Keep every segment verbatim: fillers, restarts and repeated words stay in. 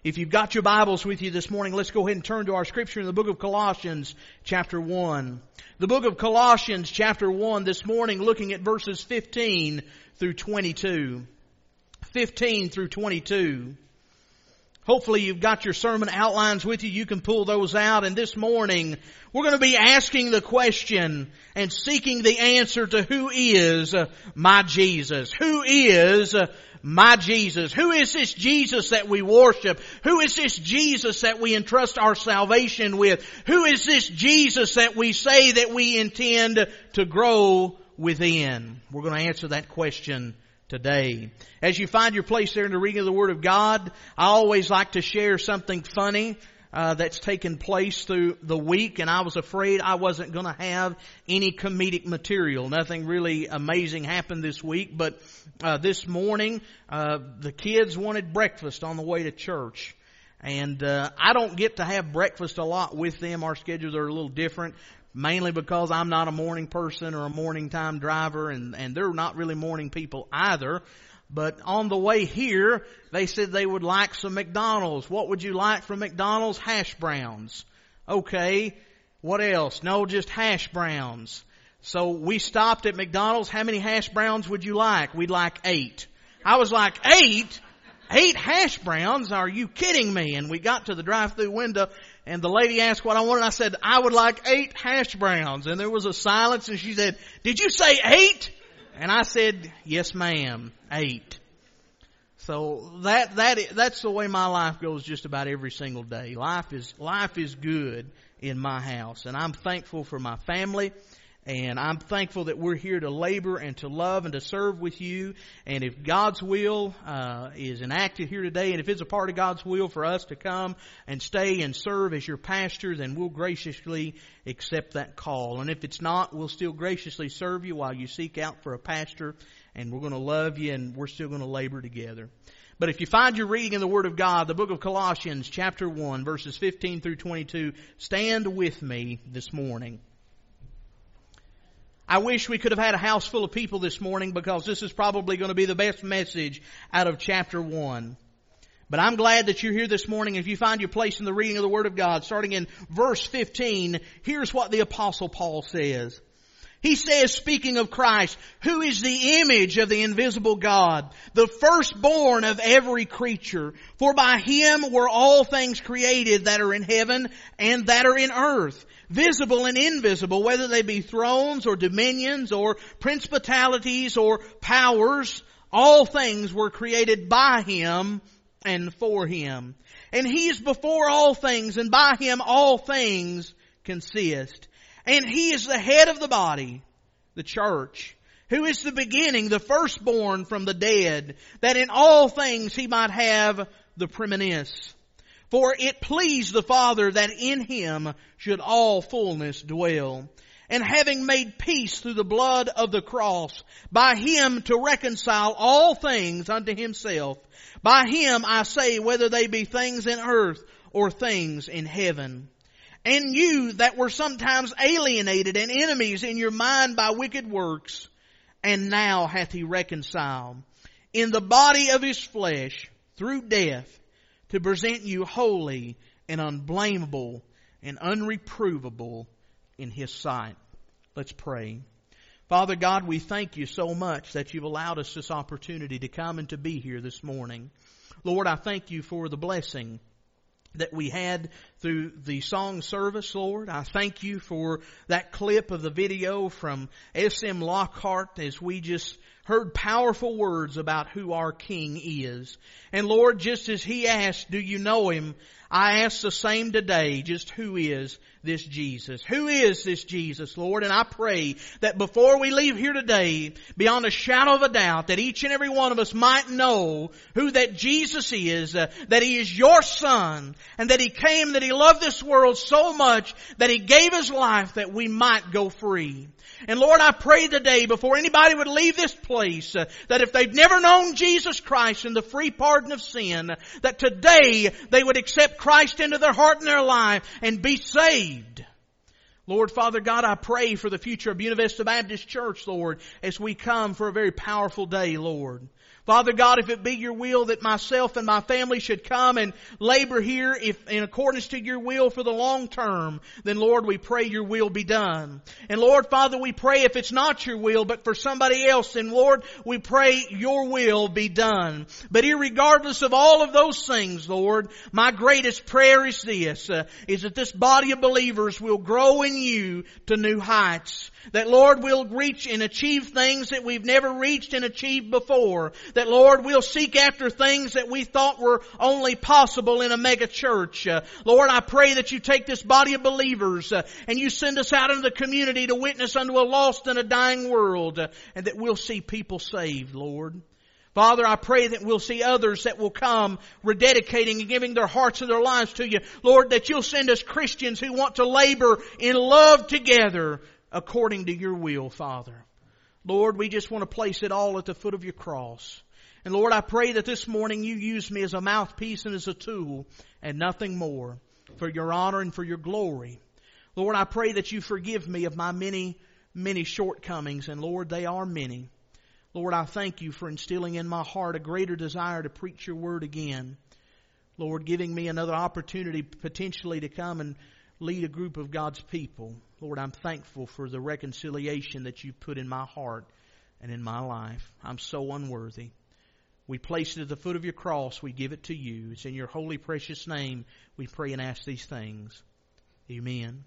If you've got your Bibles with you this morning, let's go ahead and turn to our scripture in the book of Colossians chapter one. The book of Colossians chapter one this morning, looking at verses fifteen through twenty-two. fifteen through twenty-two. Hopefully you've got your sermon outlines with you. You can pull those out. And this morning, we're going to be asking the question and seeking the answer to who is my Jesus? Who is my Jesus? Who is this Jesus that we worship? Who is this Jesus that we entrust our salvation with? Who is this Jesus that we say that we intend to grow within? We're going to answer that question today. As you find your place there in the reading of the Word of God, I always like to share something funny uh, that's taken place through the week, and I was afraid I wasn't going to have any comedic material. Nothing really amazing happened this week, but uh, this morning uh, the kids wanted breakfast on the way to church. And uh, I don't get to have breakfast a lot with them. Our schedules are a little different. Mainly because I'm not a morning person or a morning time driver, and, and they're not really morning people either. But on the way here, they said they would like some McDonald's. What would you like from McDonald's? Hash browns. Okay. What else? No, just hash browns. So we stopped at McDonald's. How many hash browns would you like? We'd like eight. I was like, eight? Eight hash browns? Are you kidding me? And we got to the drive-thru window, and the lady asked what I wanted. I said, I would like eight hash browns. And there was a silence, and she said, did you say eight? And I said, yes ma'am, eight. So that, that, that's the way my life goes just about every single day. Life is, life is good in my house. And I'm thankful for my family. And I'm thankful that we're here to labor and to love and to serve with you. And if God's will uh, is enacted here today, and if it's a part of God's will for us to come and stay and serve as your pastor, then we'll graciously accept that call. And if it's not, we'll still graciously serve you while you seek out for a pastor. And we're going to love you, and we're still going to labor together. But if you find your reading in the Word of God, the book of Colossians chapter one, verses fifteen through twenty-two, stand with me this morning. I wish we could have had a house full of people this morning, because this is probably going to be the best message out of chapter one. But I'm glad that you're here this morning. If you find your place in the reading of the Word of God, starting in verse fifteen, here's what the Apostle Paul says. He says, speaking of Christ, who is the image of the invisible God, the firstborn of every creature. For by Him were all things created that are in heaven and that are in earth, visible and invisible, whether they be thrones or dominions or principalities or powers. All things were created by Him and for Him. And He is before all things, and by Him all things consist. And He is the head of the body, the church, who is the beginning, the firstborn from the dead, that in all things He might have the preeminence. For it pleased the Father that in Him should all fullness dwell. And having made peace through the blood of the cross, by Him to reconcile all things unto Himself. By Him, I say, whether they be things in earth or things in heaven. And you that were sometimes alienated and enemies in your mind by wicked works, and now hath He reconciled in the body of His flesh through death, to present you holy and unblameable and unreprovable in His sight. Let's pray. Father God, we thank You so much that You've allowed us this opportunity to come and to be here this morning. Lord, I thank You for the blessing that we had through the song service, Lord. I thank You for that clip of the video from S M Lockhart as we just heard powerful words about who our King is. And Lord, just as he asked, do you know Him? I ask the same today, just who is this Jesus? Who is this Jesus, Lord? And I pray that before we leave here today, beyond a shadow of a doubt, that each and every one of us might know who that Jesus is, uh, that He is Your Son, and that He came, that He loved this world so much that He gave His life that we might go free. And Lord, I pray today, before anybody would leave this place, uh, that if they've never known Jesus Christ and the free pardon of sin, that today they would accept Christ into their heart and their life and be saved. Lord, Father God, I pray for the future of Buena Vista Baptist Church, Lord, as we come for a very powerful day, Lord. Father God, if it be your will that myself and my family should come and labor here if in accordance to your will for the long term, then Lord, we pray your will be done. And Lord, Father, we pray if it's not your will, but for somebody else, then Lord, we pray your will be done. But irregardless of all of those things, Lord, my greatest prayer is this, uh, is that this body of believers will grow in you to new heights. That Lord, we'll reach and achieve things that we've never reached and achieved before. That Lord, we'll seek after things that we thought were only possible in a mega church. Uh, Lord, I pray that you take this body of believers uh, and you send us out into the community to witness unto a lost and a dying world. Uh, and that we'll see people saved, Lord. Father, I pray that we'll see others that will come rededicating and giving their hearts and their lives to you. Lord, that you'll send us Christians who want to labor in love together according to your will, Father. Lord, we just want to place it all at the foot of your cross. And Lord, I pray that this morning you use me as a mouthpiece and as a tool and nothing more for your honor and for your glory. Lord, I pray that you forgive me of my many, many shortcomings. And Lord, they are many. Lord, I thank you for instilling in my heart a greater desire to preach your word again. Lord, giving me another opportunity potentially to come and lead a group of God's people. Lord, I'm thankful for the reconciliation that you've put in my heart and in my life. I'm so unworthy. We place it at the foot of your cross. We give it to you. It's in your holy, precious name we pray and ask these things. Amen.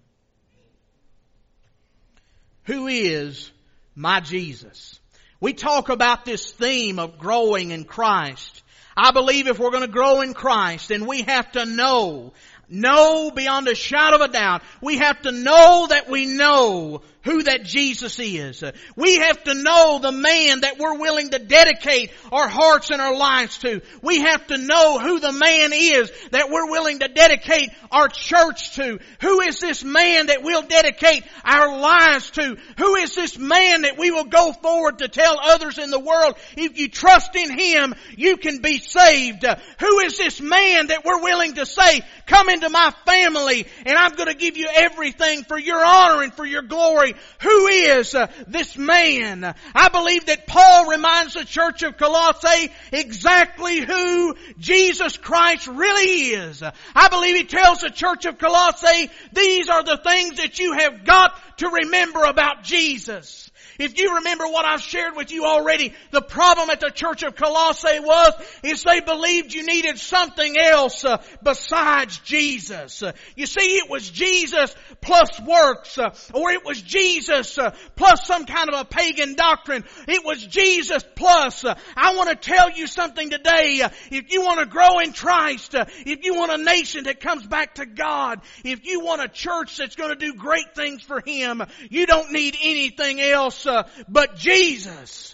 Who is my Jesus? We talk about this theme of growing in Christ. I believe if we're going to grow in Christ, then we have to know Know beyond a shadow of a doubt. We have to know that we know who that Jesus is. We have to know the man that we're willing to dedicate our hearts and our lives to. We have to know who the man is that we're willing to dedicate our church to. Who is this man that we'll dedicate our lives to? Who is this man that we will go forward to tell others in the world, if you trust in him, you can be saved? Who is this man that we're willing to say, come into my family and I'm going to give you everything for your honor and for your glory? Who is uh, this man? I believe that Paul reminds the church of Colossae exactly who Jesus Christ really is. I believe he tells the church of Colossae, these are the things that you have got to remember about Jesus. If you remember what I've shared with you already, the problem at the church of Colossae was, is they believed you needed something else uh, besides Jesus. Uh, you see, it was Jesus plus works, uh, or it was Jesus uh, plus some kind of a pagan doctrine. It was Jesus plus. Uh, I want to tell you something today. Uh, if you want to grow in Christ, uh, if you want a nation that comes back to God, if you want a church that's going to do great things for Him, you don't need anything else Uh, but Jesus.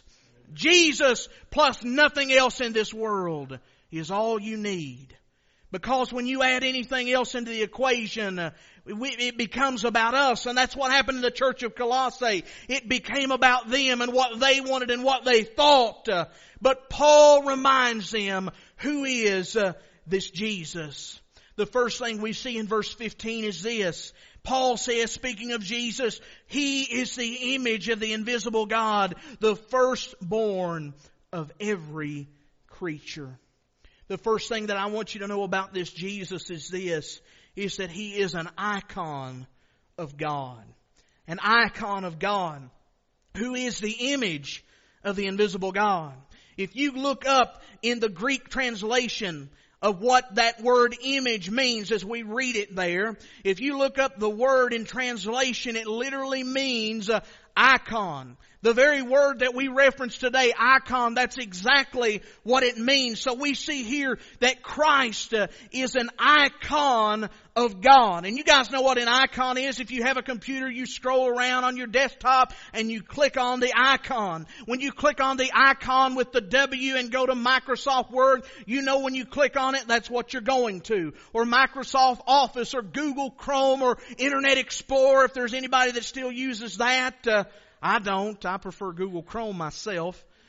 Jesus plus nothing else in this world is all you need. Because when you add anything else into the equation, uh, we, it becomes about us. And that's what happened in the church of Colossae. It became about them and what they wanted and what they thought. Uh, but Paul reminds them who is uh, this Jesus. The first thing we see in verse fifteen is this. Paul says, speaking of Jesus, He is the image of the invisible God, the firstborn of every creature. The first thing that I want you to know about this Jesus is this, is that He is an icon of God. An icon of God, who is the image of the invisible God. If you look up in the Greek translation of what that word image means as we read it there, if you look up the word in translation, it literally means uh, icon. The very word that we reference today, icon, that's exactly what it means. So we see here that Christ uh, is an icon of God. And you guys know what an icon is. If you have a computer, you scroll around on your desktop and you click on the icon. When you click on the icon with the W and go to Microsoft Word, you know when you click on it, that's what you're going to. Or Microsoft Office or Google Chrome or Internet Explorer, if there's anybody that still uses that. Uh, I don't. I prefer Google Chrome myself.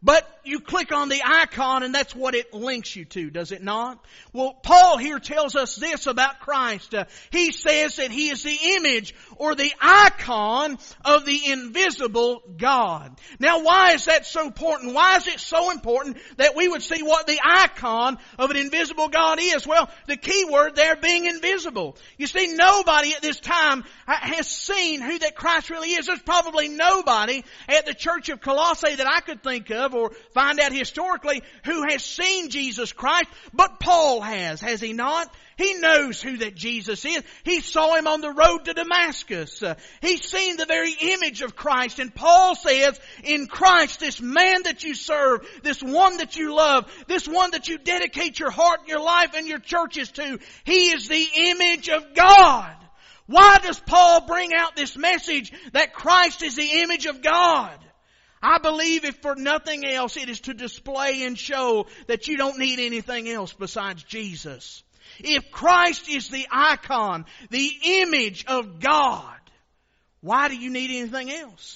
But you click on the icon and that's what it links you to, does it not? Well, Paul here tells us this about Christ. Uh, he says that He is the image or the icon of the invisible God. Now why is that so important? Why is it so important that we would see what the icon of an invisible God is? Well, the key word there being invisible. You see, nobody at this time has seen who that Christ really is. There's probably nobody at the church of Colossae that I could think of or find out historically who has seen Jesus Christ, but Paul has, has he not? He knows who that Jesus is. He saw Him on the road to Damascus. Uh, he's seen the very image of Christ. And Paul says, in Christ, this man that you serve, this one that you love, this one that you dedicate your heart, your life, and your churches to, He is the image of God. Why does Paul bring out this message that Christ is the image of God? I believe if for nothing else, it is to display and show that you don't need anything else besides Jesus. If Christ is the icon, the image of God, why do you need anything else?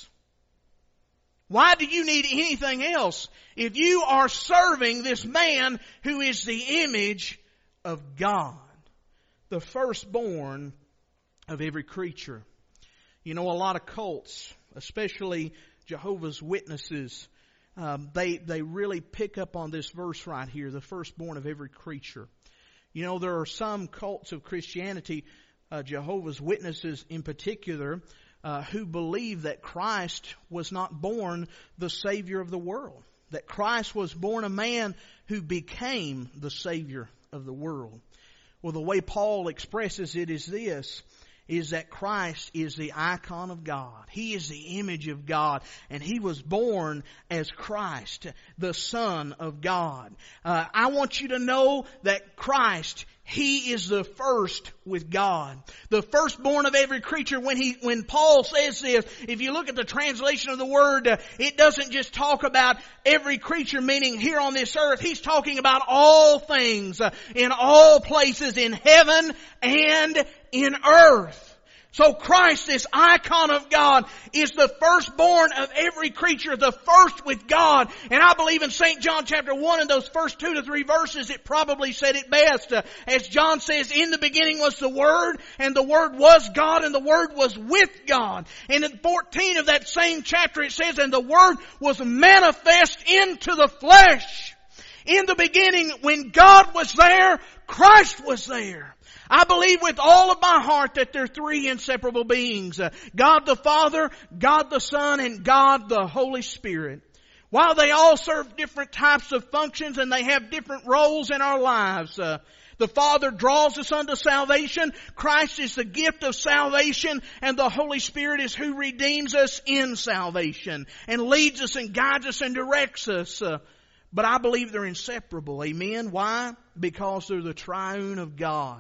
Why do you need anything else if you are serving this man who is the image of God, the firstborn of every creature? You know, a lot of cults, especially Jehovah's Witnesses, um, they they really pick up on this verse right here, the firstborn of every creature. You know, there are some cults of Christianity, uh, Jehovah's Witnesses in particular, uh, who believe that Christ was not born the Savior of the world. That Christ was born a man who became the Savior of the world. Well, the way Paul expresses it is this, is that Christ is the icon of God. He is the image of God. And He was born as Christ, the Son of God. Uh, I want you to know that Christ, He is the first with God. The firstborn of every creature. When he, when Paul says this, if you look at the translation of the word, uh, it doesn't just talk about every creature, meaning here on this earth. He's talking about all things, uh, in all places, in heaven and in earth. So Christ, this icon of God, is the firstborn of every creature, the first with God. And I believe in Saint John chapter one, in those first two to three verses, it probably said it best. Uh, as John says, in the beginning was the Word, and the Word was God, and the Word was with God. And in fourteen of that same chapter it says, and the Word was manifest into the flesh. In the beginning, when God was there, Christ was there. I believe with all of my heart that there are three inseparable beings. Uh, God the Father, God the Son, and God the Holy Spirit. While they all serve different types of functions and they have different roles in our lives, uh, the Father draws us unto salvation. Christ is the gift of salvation, and the Holy Spirit is who redeems us in salvation and leads us and guides us and directs us. Uh, but I believe they're inseparable. Amen. Why? Because they're the triune of God.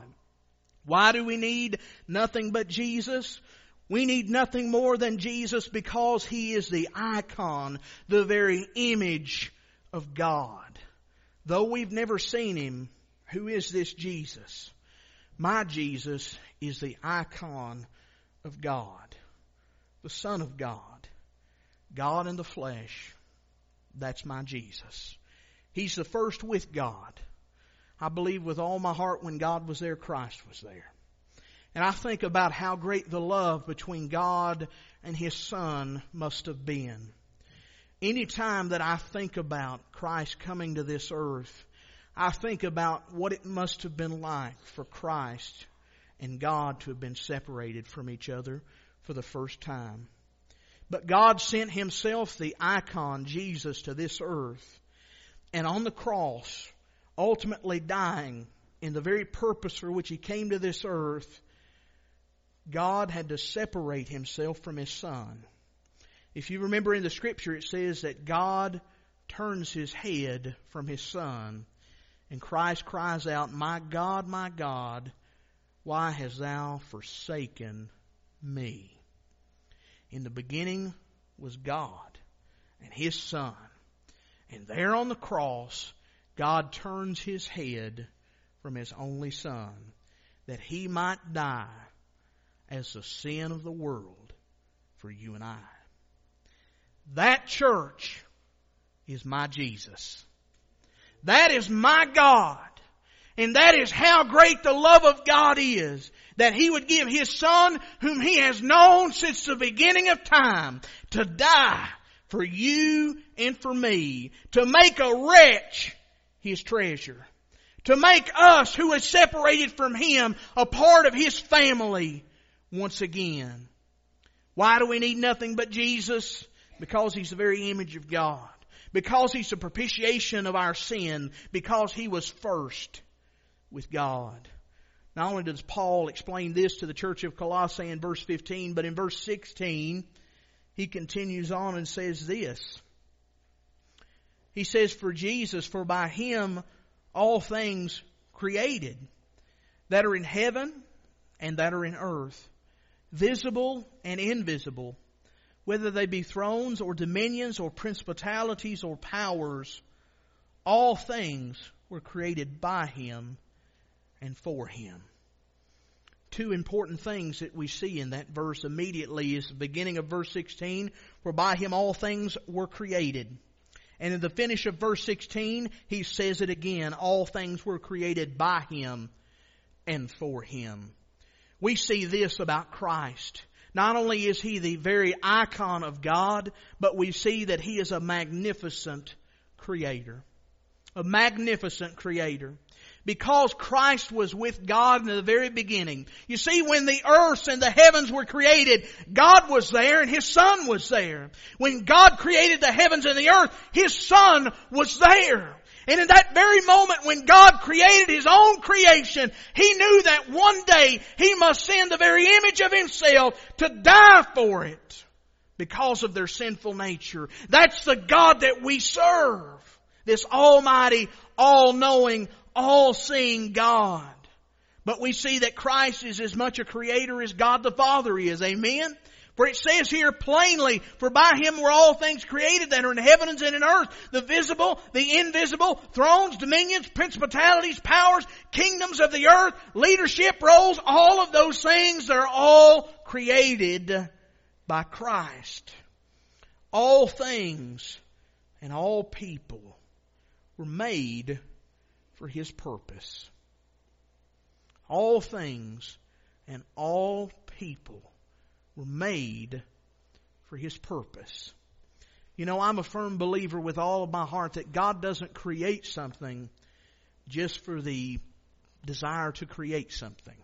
Why do we need nothing but Jesus? We need nothing more than Jesus because He is the icon, the very image of God. Though we've never seen Him, who is this Jesus? My Jesus is the icon of God, the Son of God, God in the flesh. That's my Jesus. He's the first with God. I believe with all my heart when God was there, Christ was there. And I think about how great the love between God and His Son must have been. Any time that I think about Christ coming to this earth, I think about what it must have been like for Christ and God to have been separated from each other for the first time. But God sent Himself, the icon, Jesus, to this earth. And on the cross, ultimately dying in the very purpose for which He came to this earth, God had to separate Himself from His Son. If you remember in the Scripture, it says that God turns His head from His Son, and Christ cries out, "My God, my God, why hast Thou forsaken me?" In the beginning was God and His Son. And there on the cross, God turns His head from His only Son, that He might die as the sin of the world for you and I. That church is my Jesus. That is my God. And that is how great the love of God is, that He would give His Son, whom He has known since the beginning of time, to die for you and for me, to make a wretch His treasure, to make us who is separated from Him a part of His family once again. Why do we need nothing but Jesus? Because He's the very image of God. Because He's the propitiation of our sin. Because He was first with God. Not only does Paul explain this to the church of Colossae in verse fifteen, but in verse sixteen, he continues on and says this. He says, for Jesus, for by Him all things created, that are in heaven and that are in earth, visible and invisible, whether they be thrones or dominions or principalities or powers, all things were created by Him and for Him. Two important things that we see in that verse immediately is the beginning of verse sixteen, for by Him all things were created. And in the finish of verse sixteen, he says it again, all things were created by Him and for Him. We see this about Christ. Not only is He the very icon of God, but we see that He is a magnificent Creator. A magnificent Creator. Because Christ was with God in the very beginning. You see, when the earth and the heavens were created, God was there and His Son was there. When God created the heavens and the earth, His Son was there. And in that very moment when God created His own creation, He knew that one day He must send the very image of Himself to die for it because of their sinful nature. That's the God that we serve. This almighty, all-knowing, all-seeing God. But we see that Christ is as much a creator as God the Father is. Amen? For it says here plainly, for by Him were all things created that are in heavens and in earth, the visible, the invisible, thrones, dominions, principalities, powers, kingdoms of the earth, leadership roles, all of those things, they're all created by Christ. All things and all people were made for His purpose. All things and all people were made for His purpose. You know, I'm a firm believer with all of my heart that God doesn't create something just for the desire to create something.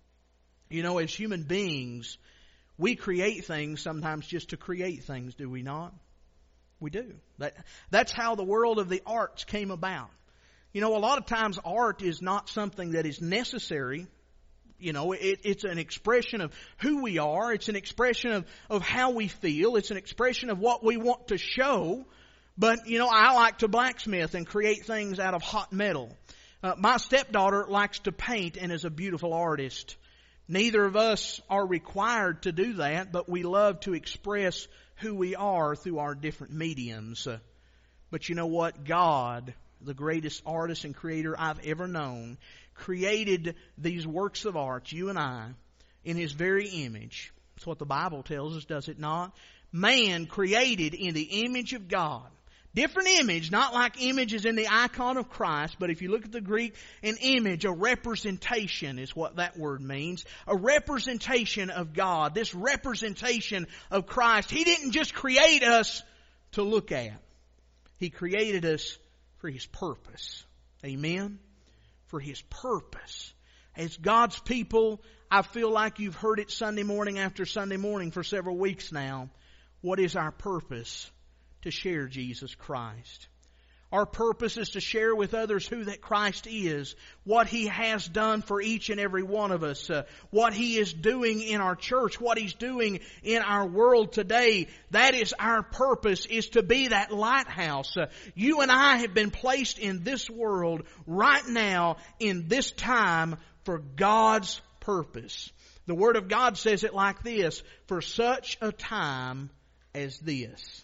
You know, as human beings, we create things sometimes just to create things, do we not? We do. That, that's how the world of the arts came about. You know, a lot of times art is not something that is necessary. You know, it, it's an expression of who we are. It's an expression of, of how we feel. It's an expression of what we want to show. But, you know, I like to blacksmith and create things out of hot metal. Uh, my stepdaughter likes to paint and is a beautiful artist. Neither of us are required to do that, but we love to express who we are through our different mediums. Uh, but you know what? God, the greatest artist and creator I've ever known, created these works of art, you and I, in His very image. That's what the Bible tells us, does it not? Man created in the image of God. Different image, not like images in the icon of Christ, but if you look at the Greek, an image, a representation is what that word means. A representation of God. This representation of Christ. He didn't just create us to look at. He created us for His purpose. Amen? For His purpose. As God's people, I feel like you've heard it Sunday morning after Sunday morning for several weeks now. What is our purpose? To share Jesus Christ. Our purpose is to share with others who that Christ is, what He has done for each and every one of us, uh, what He is doing in our church, what He's doing in our world today. That is our purpose, is to be that lighthouse. Uh, you and I have been placed in this world right now, in this time, for God's purpose. The Word of God says it like this, for such a time as this.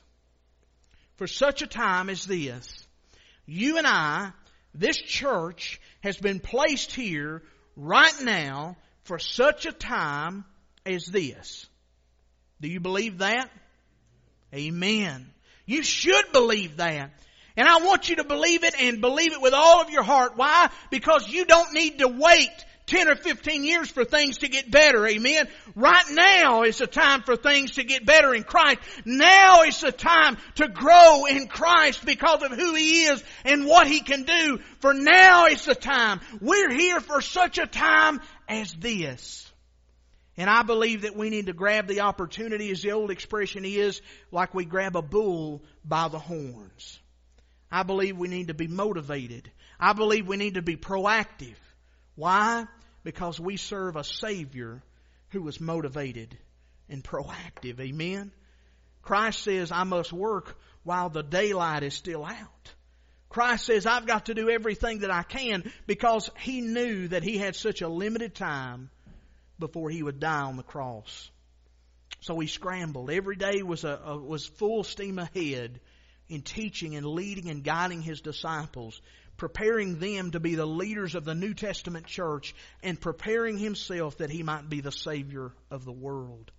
For such a time as this. You and I, this church, has been placed here right now for such a time as this. Do you believe that? Amen. You should believe that. And I want you to believe it and believe it with all of your heart. Why? Because you don't need to wait ten or fifteen years for things to get better. Amen. Right now is the time for things to get better in Christ. Now is the time to grow in Christ because of who He is and what He can do. For now is the time. We're here for such a time as this. And I believe that we need to grab the opportunity, as the old expression is, like we grab a bull by the horns. I believe we need to be motivated. I believe we need to be proactive. Why? Because we serve a Savior who was motivated and proactive. Amen? Christ says, I must work while the daylight is still out. Christ says, I've got to do everything that I can because He knew that He had such a limited time before He would die on the cross. So He scrambled. Every day was a, a was full steam ahead in teaching and leading and guiding His disciples, preparing them to be the leaders of the New Testament church and preparing Himself that He might be the Savior of the world.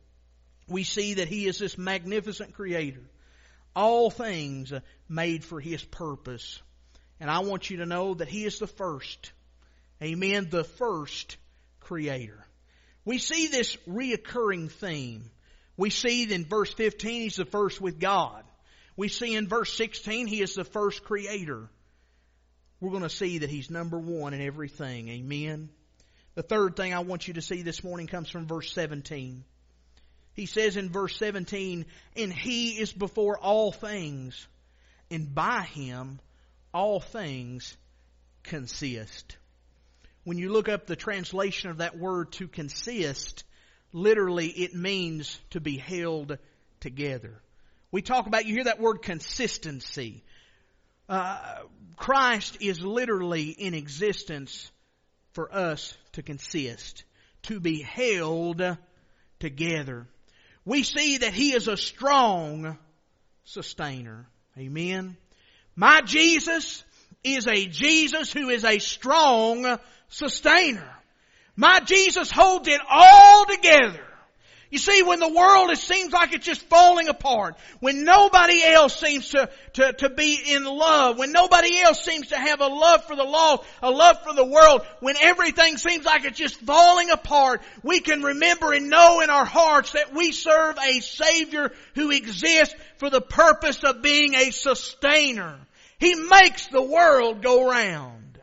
We see that He is this magnificent Creator. All things made for His purpose. And I want you to know that He is the first. Amen. The first Creator. We see this reoccurring theme. We see in verse fifteen, He's the first with God. We see in verse sixteen, He is the first Creator. We're going to see that He's number one in everything. Amen. The third thing I want you to see this morning comes from verse seventeen. He says in verse seventeen, and He is before all things, and by Him all things consist. When you look up the translation of that word to consist, literally it means to be held together. We talk about, you hear that word consistency. Uh, Christ is literally in existence for us to consist, to be held together. We see that He is a strong sustainer. Amen. My Jesus is a Jesus who is a strong sustainer. My Jesus holds it all together. You see, when the world it seems like it's just falling apart, when nobody else seems to, to, to be in love, when nobody else seems to have a love for the lost, a love for the world, when everything seems like it's just falling apart, we can remember and know in our hearts that we serve a Savior who exists for the purpose of being a sustainer. He makes the world go round.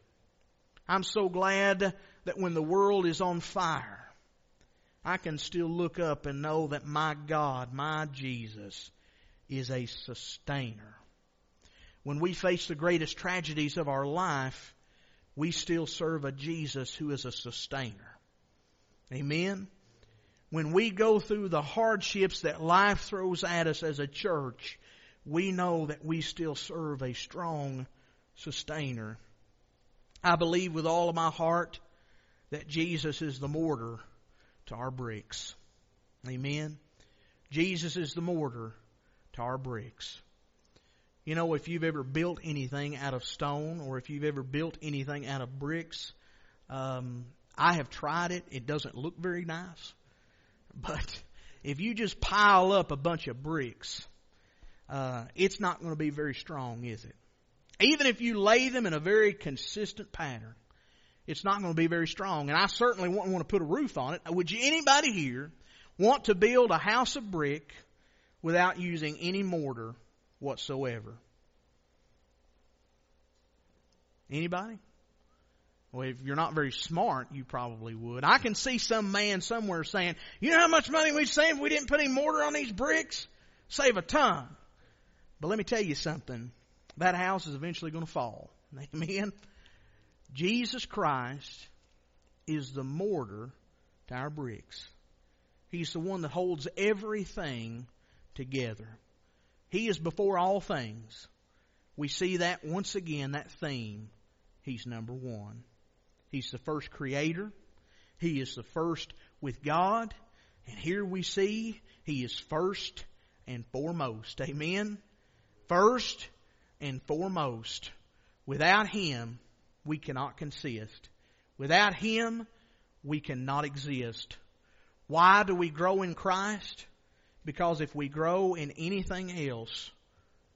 I'm so glad that when the world is on fire, I can still look up and know that my God, my Jesus, is a sustainer. When we face the greatest tragedies of our life, we still serve a Jesus who is a sustainer. Amen? When we go through the hardships that life throws at us as a church, we know that we still serve a strong sustainer. I believe with all of my heart that Jesus is the mortar to our bricks. Amen. Jesus is the mortar to our bricks. You know, if you've ever built anything out of stone or if you've ever built anything out of bricks, um, I have tried it. It doesn't look very nice. But if you just pile up a bunch of bricks, uh, it's not going to be very strong, is it? Even if you lay them in a very consistent pattern, it's not going to be very strong. And I certainly wouldn't want to put a roof on it. Would you, anybody here want to build a house of brick without using any mortar whatsoever? Anybody? Well, if you're not very smart, you probably would. I can see some man somewhere saying, you know how much money we'd save if we didn't put any mortar on these bricks? Save a ton. But let me tell you something. That house is eventually going to fall. Amen? Jesus Christ is the mortar to our bricks. He's the one that holds everything together. He is before all things. We see that once again, that theme. He's number one. He's the first creator. He is the first with God. And here we see He is first and foremost. Amen? First and foremost. Without Him, we cannot consist. Without Him, we cannot exist. Why do we grow in Christ? Because if we grow in anything else,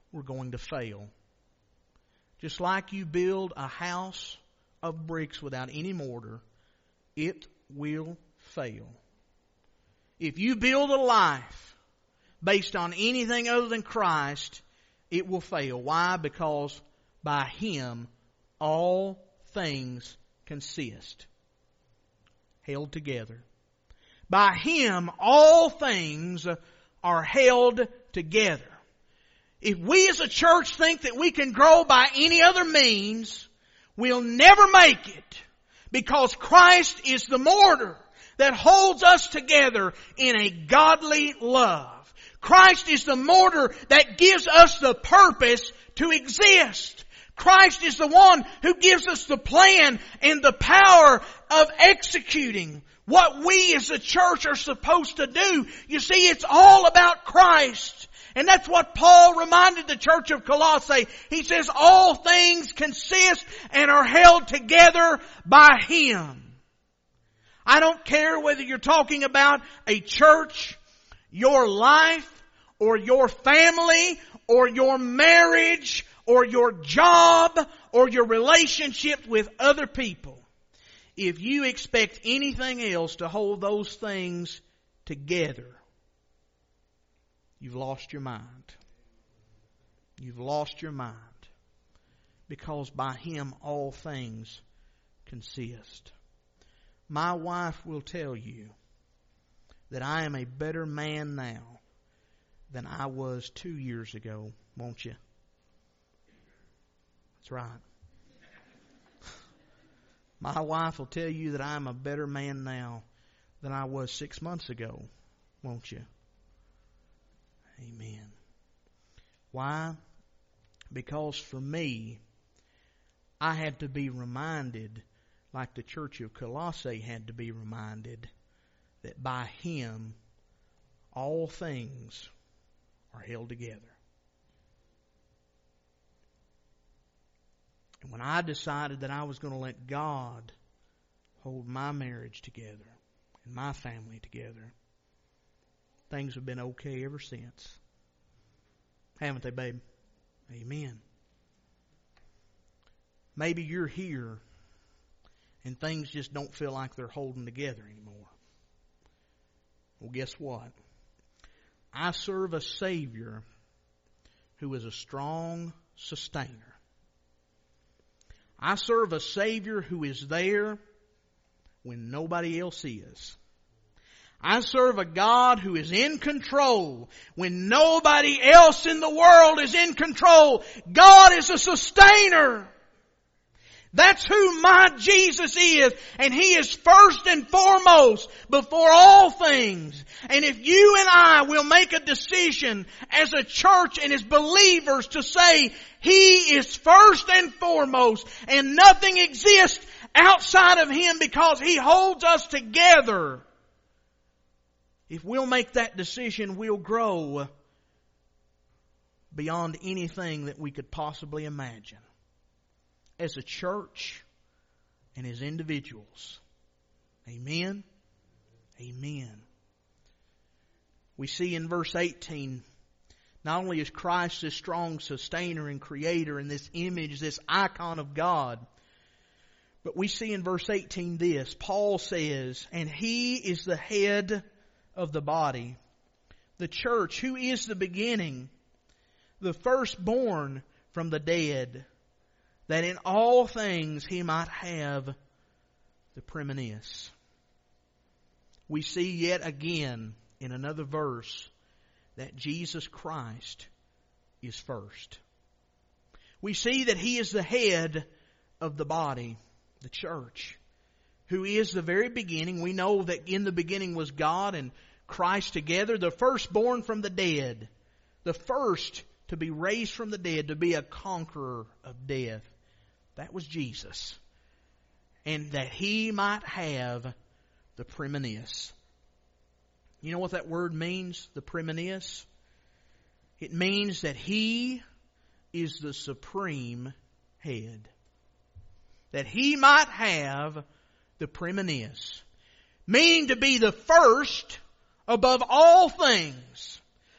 we're going to fail. Just like you build a house of bricks without any mortar, it will fail. If you build a life based on anything other than Christ, it will fail. Why? Because by Him all things consist. Held together. By Him all things are held together. If we as a church think that we can grow by any other means, we'll never make it, because Christ is the mortar that holds us together in a godly love. Christ is the mortar that gives us the purpose to exist. Christ is the one who gives us the plan and the power of executing what we as a church are supposed to do. You see, it's all about Christ. And that's what Paul reminded the church of Colossae. He says all things consist and are held together by Him. I don't care whether you're talking about a church, your life, or your family, or your marriage, or your job, or your relationship with other people. If you expect anything else to hold those things together, you've lost your mind. You've lost your mind. Because by Him all things consist. My wife will tell you that I am a better man now than I was two years ago, won't you? That's right. My wife will tell you that I'm a better man now than I was six months ago, won't you? Amen. Why? Because for me, I had to be reminded, like the church of Colossae had to be reminded, that by Him all things are held together. And when I decided that I was going to let God hold my marriage together and my family together, things have been okay ever since. Haven't they, babe? Amen. Maybe you're here and things just don't feel like they're holding together anymore. Well, guess what? I serve a Savior who is a strong sustainer. I serve a Savior who is there when nobody else is. I serve a God who is in control when nobody else in the world is in control. God is a sustainer. That's who my Jesus is. And He is first and foremost before all things. And if you and I will make a decision as a church and as believers to say He is first and foremost and nothing exists outside of Him because He holds us together, if we'll make that decision, we'll grow beyond anything that we could possibly imagine. As a church and as individuals. Amen? Amen. We see in verse eighteen, not only is Christ this strong sustainer and creator and this image, this icon of God, but we see in verse eighteen this. Paul says, and He is the head of the body, the church, who is the beginning, the firstborn from the dead, that in all things He might have the preeminence. We see yet again in another verse that Jesus Christ is first. We see that He is the head of the body, the church, who is the very beginning. We know that in the beginning was God and Christ together, the firstborn from the dead, the first to be raised from the dead, to be a conqueror of death. That was Jesus. And that He might have the preeminence. You know what that word means, the preeminence? It means that He is the supreme head. That He might have the preeminence. Meaning to be the first above all things.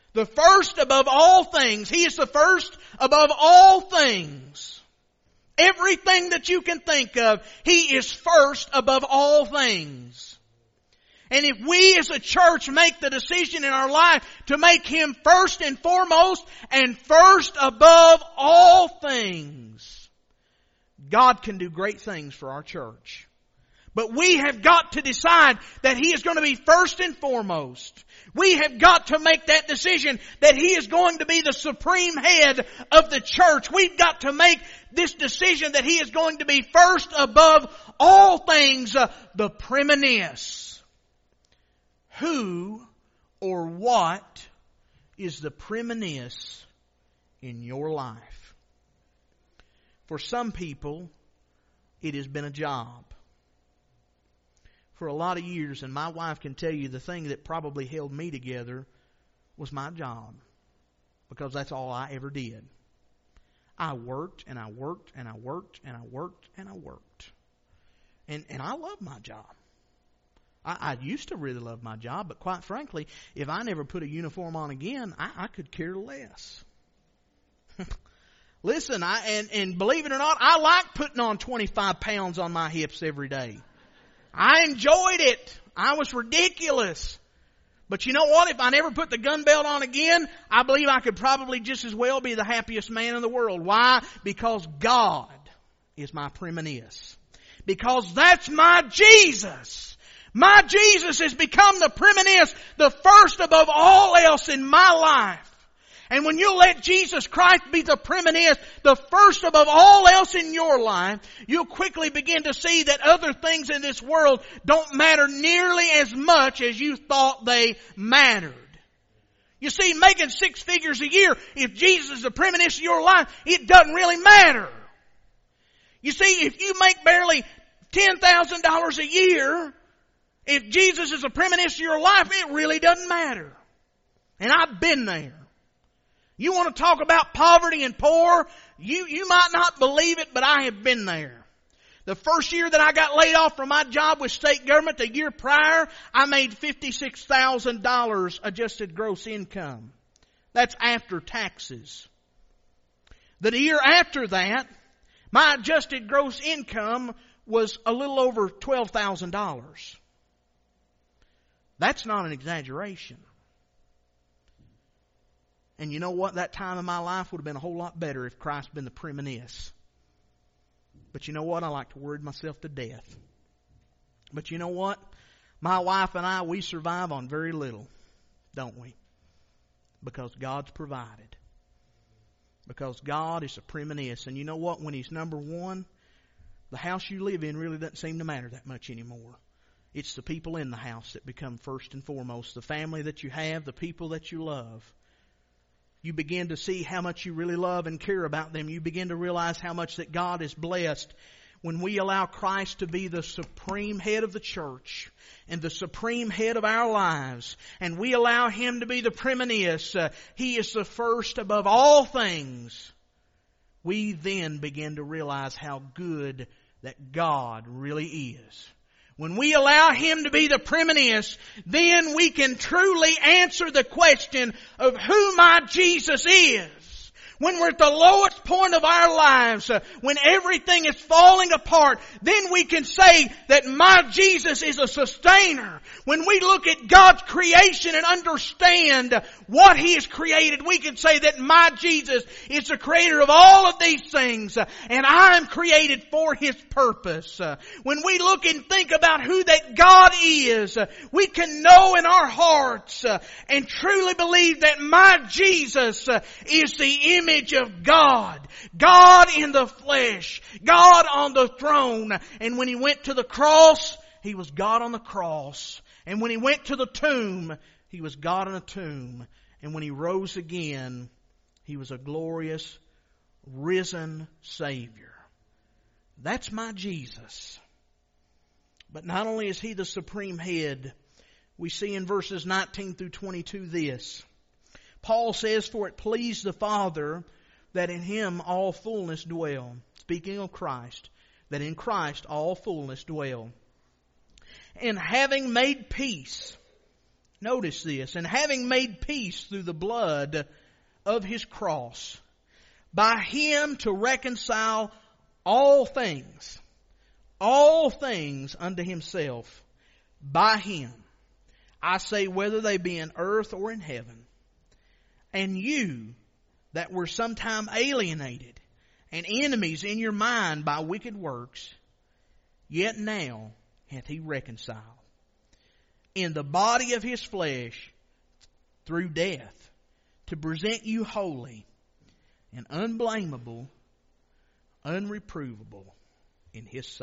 The first above all things. He is the first above all things. Everything that you can think of, He is first above all things. And if we as a church make the decision in our life to make Him first and foremost and first above all things, God can do great things for our church. But we have got to decide that He is going to be first and foremost. We have got to make that decision that He is going to be the supreme head of the church. We've got to make this decision that He is going to be first above all things, uh, the preeminence. Who or what is the preeminence in your life? For some people, it has been a job. For a lot of years, and my wife can tell you, the thing that probably held me together was my job. Because that's all I ever did. I worked and I worked and I worked and I worked and I worked. And, and I love my job. I, I used to really love my job, but quite frankly, if I never put a uniform on again, I, I could care less. Listen, I and, and believe it or not, I like putting on twenty-five pounds on my hips every day. I enjoyed it. I was ridiculous. But you know what? If I never put the gun belt on again, I believe I could probably just as well be the happiest man in the world. Why? Because God is my preeminence. Because that's my Jesus. My Jesus has become the preeminence, the first above all else in my life. And when you let Jesus Christ be the preeminence, the first above all else in your life, you'll quickly begin to see that other things in this world don't matter nearly as much as you thought they mattered. You see, making six figures a year, if Jesus is the preeminence of your life, it doesn't really matter. You see, if you make barely ten thousand dollars a year, if Jesus is the preeminence of your life, it really doesn't matter. And I've been there. You want to talk about poverty and poor? You, you might not believe it, but I have been there. The first year that I got laid off from my job with state government, the year prior, I made fifty-six thousand dollars adjusted gross income. That's after taxes. The year after that, my adjusted gross income was a little over twelve thousand dollars. That's not an exaggeration. And you know what? That time in my life would have been a whole lot better if Christ had been the preeminence. But you know what? I like to worry myself to death. But you know what? My wife and I, we survive on very little, don't we? Because God's provided. Because God is the preeminence. And you know what? When He's number one, the house you live in really doesn't seem to matter that much anymore. It's the people in the house that become first and foremost. The family that you have, the people that you love. You begin to see how much you really love and care about them. You begin to realize how much that God is blessed when we allow Christ to be the supreme head of the church and the supreme head of our lives. And we allow Him to be the preeminence. Uh, he is the first above all things. We then begin to realize how good that God really is. When we allow Him to be the preeminence, then we can truly answer the question of who my Jesus is. When we're at the lowest point of our lives, uh, when everything is falling apart, then we can say that my Jesus is a sustainer. When we look at God's creation and understand what He has created, we can say that my Jesus is the creator of all of these things, uh, and I am created for His purpose. Uh, when we look and think about who that God is, uh, we can know in our hearts uh, and truly believe that my Jesus uh, is the image of God. God in the flesh. God on the throne. And when He went to the cross, He was God on the cross. And when He went to the tomb, He was God in a tomb. And when He rose again, He was a glorious, risen Savior. That's my Jesus. But not only is He the supreme head, we see in verses nineteen through twenty-two this. Paul says, "For it pleased the Father that in Him all fullness dwell." Speaking of Christ, that in Christ all fullness dwell. "And having made peace, Notice this. And having made peace through the blood of His cross, by Him to reconcile all things, all things unto Himself, by Him. I say whether they be in earth or in heaven. And you that were sometime alienated and enemies in your mind by wicked works, yet now hath He reconciled in the body of His flesh through death, to present you holy and unblameable, unreprovable in His sight.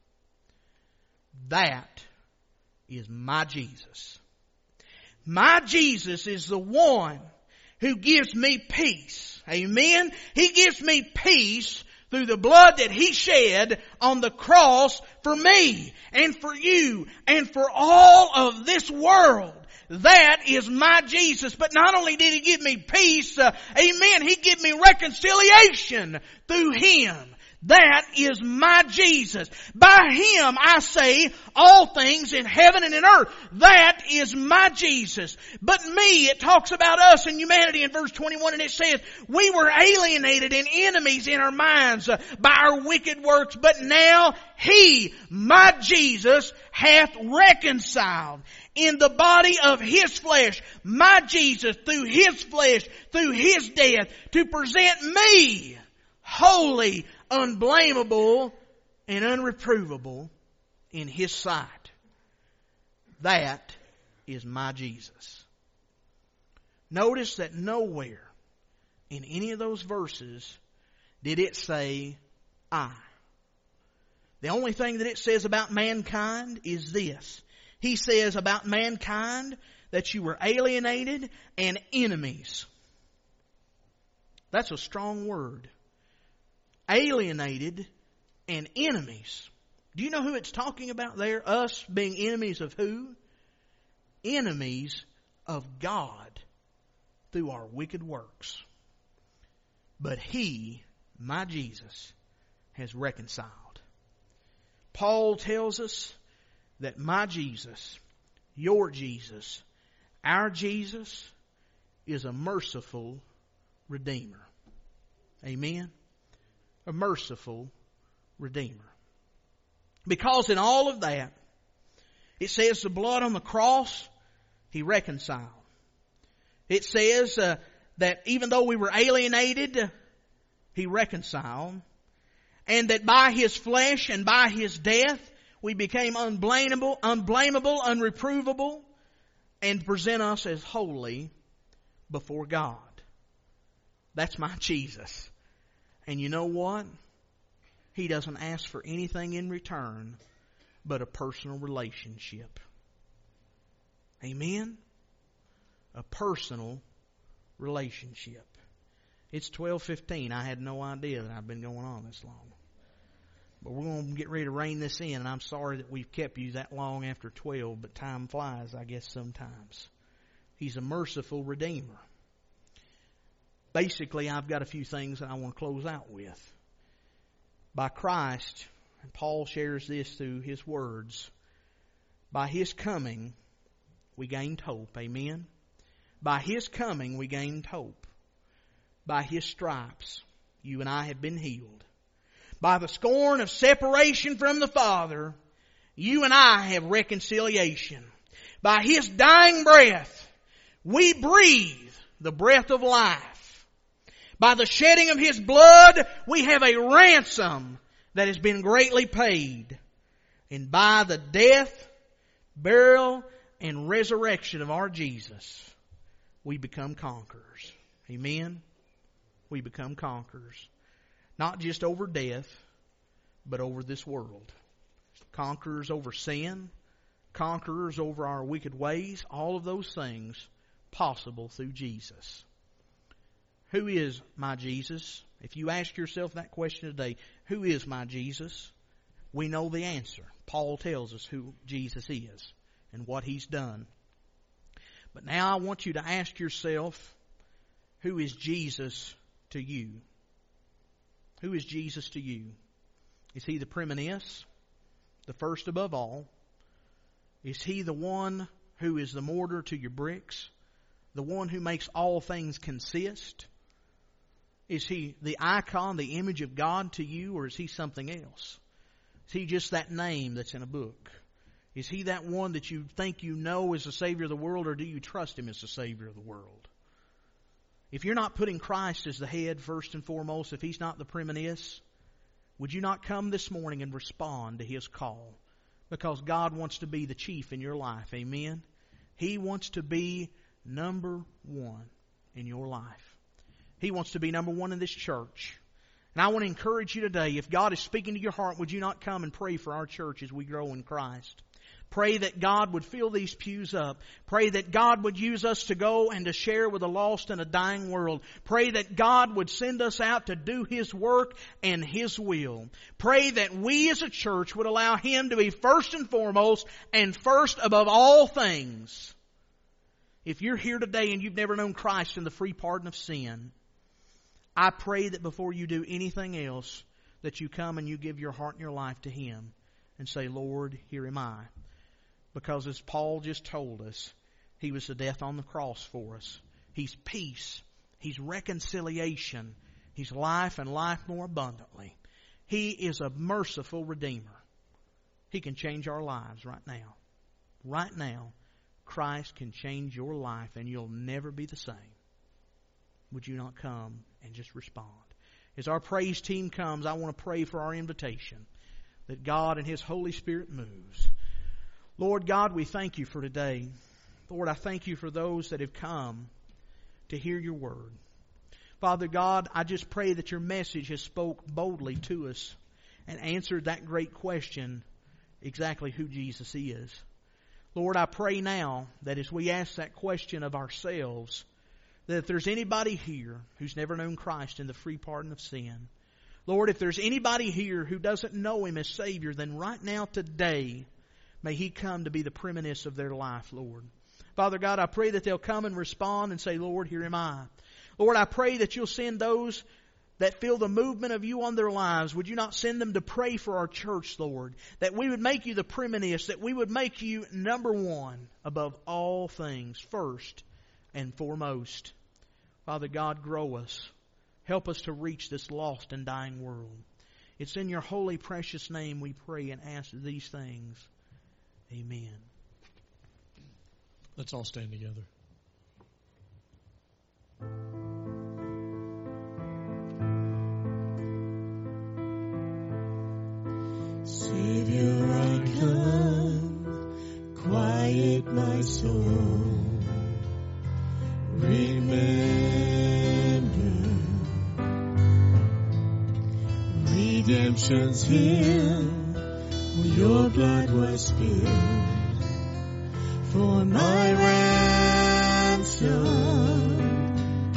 That is my Jesus. My Jesus is the one who gives me peace. Amen? He gives me peace through the blood that He shed on the cross for me and for you and for all of this world. That is my Jesus. But not only did He give me peace, uh, amen, He gave me reconciliation through Him. That is my Jesus. By Him I say all things in heaven and in earth. That is my Jesus. But me, it talks about us and humanity in verse twenty-one, and it says, we were alienated and enemies in our minds by our wicked works, but now He, my Jesus, hath reconciled in the body of His flesh, my Jesus, through His flesh, through His death, to present me holy, unblameable, and unreprovable in His sight. That is my Jesus. Notice that nowhere in any of those verses did it say, I. The only thing that it says about mankind is this. He says about mankind that you were alienated and enemies. That's a strong word. Alienated and enemies. Do you know who it's talking about there? Us being enemies of who? Enemies of God through our wicked works. But He, my Jesus, has reconciled. Paul tells us that my Jesus, your Jesus, our Jesus is a merciful Redeemer. Amen? A merciful Redeemer. Because in all of that, it says the blood on the cross, He reconciled. It says uh, that even though we were alienated, He reconciled. And that by His flesh and by His death, we became unblameable, unblameable, unreprovable, and present us as holy before God. That's my Jesus. And you know what? He doesn't ask for anything in return but a personal relationship. Amen? A personal relationship. It's twelve fifteen. I had no idea that I've been going on this long. But we're going to get ready to rein this in, and I'm sorry that we've kept you that long after twelve, but time flies, I guess, sometimes. He's a merciful Redeemer. Basically, I've got a few things that I want to close out with. By Christ, and Paul shares this through his words, by His coming, we gained hope. Amen? By His coming, we gained hope. By His stripes, you and I have been healed. By the scorn of separation from the Father, you and I have reconciliation. By His dying breath, we breathe the breath of life. By the shedding of His blood, we have a ransom that has been greatly paid. And by the death, burial, and resurrection of our Jesus, we become conquerors. Amen? We become conquerors. Not just over death, but over this world. Conquerors over sin. Conquerors over our wicked ways. All of those things possible through Jesus. Who is my Jesus? If you ask yourself that question today, who is my Jesus? We know the answer. Paul tells us who Jesus is and what He's done. But now I want you to ask yourself, who is Jesus to you? Who is Jesus to you? Is He the preeminence, the first above all? Is He the one who is the mortar to your bricks? The one who makes all things consist? Is He the icon, the image of God to you, or is He something else? Is He just that name that's in a book? Is He that one that you think you know as the Savior of the world, or do you trust Him as the Savior of the world? If you're not putting Christ as the head first and foremost, if He's not the preeminence, would you not come this morning and respond to His call? Because God wants to be the chief in your life. Amen? He wants to be number one in your life. He wants to be number one in this church. And I want to encourage you today, if God is speaking to your heart, would you not come and pray for our church as we grow in Christ? Pray that God would fill these pews up. Pray that God would use us to go and to share with a lost and a dying world. Pray that God would send us out to do His work and His will. Pray that we as a church would allow Him to be first and foremost and first above all things. If you're here today and you've never known Christ and the free pardon of sin, I pray that before you do anything else, that you come and you give your heart and your life to Him and say, Lord, here am I. Because as Paul just told us, He was the death on the cross for us. He's peace. He's reconciliation. He's life and life more abundantly. He is a merciful Redeemer. He can change our lives right now. Right now, Christ can change your life and you'll never be the same. Would you not come and just respond? As our praise team comes, I want to pray for our invitation that God and His Holy Spirit moves. Lord God, we thank You for today. Lord, I thank You for those that have come to hear Your word. Father God, I just pray that Your message has spoke boldly to us and answered that great question, exactly who Jesus is. Lord, I pray now that as we ask that question of ourselves, that if there's anybody here who's never known Christ and the free pardon of sin, Lord, if there's anybody here who doesn't know Him as Savior, then right now, today, may He come to be the preeminence of their life, Lord. Father God, I pray that they'll come and respond and say, Lord, here am I. Lord, I pray that You'll send those that feel the movement of You on their lives. Would You not send them to pray for our church, Lord? That we would make You the preeminence, that we would make You number one above all things, first and foremost. Father God, grow us. Help us to reach this lost and dying world. It's in Your holy, precious name we pray and ask these things. Amen. Let's all stand together. Savior, I come, quiet my soul. Remember, redemption's here, where Your blood was spilled for my ransom.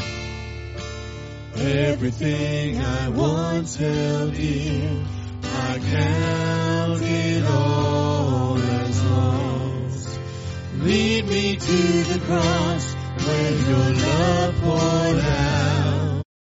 Everything I once held dear, I count it all as lost. Lead me to the cross where Your love